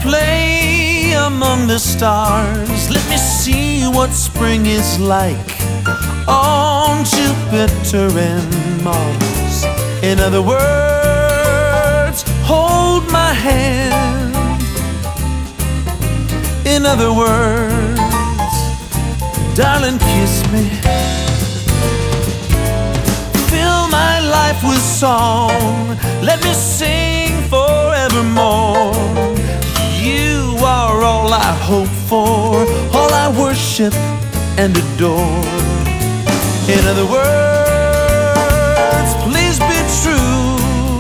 play among the stars. Let me see what spring is like on Jupiter and Mars. In other words, hold my hand. In other words, darling, kiss me. Fill my life with song. Let me sing forevermore. You are all I hope for, all I worship and adore. In other words, please be true.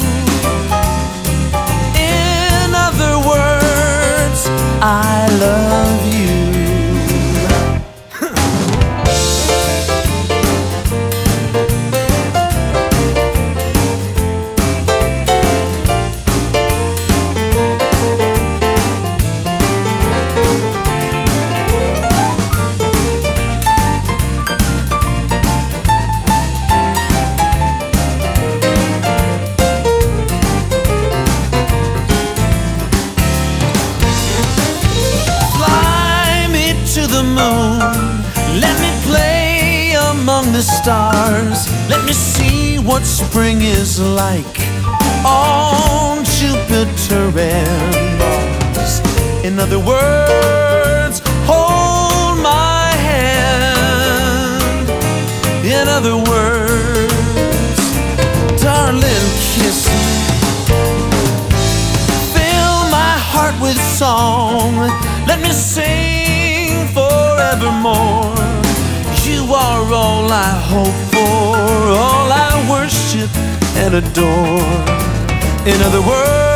In other words, I love you. To the moon, let me play among the stars. Let me see what spring is like on Jupiter and Mars. In other words, hold my hand. In other words, darling, kiss me. Fill my heart with song. Let me sing forevermore. You are all I hope for, all I worship and adore. In other words,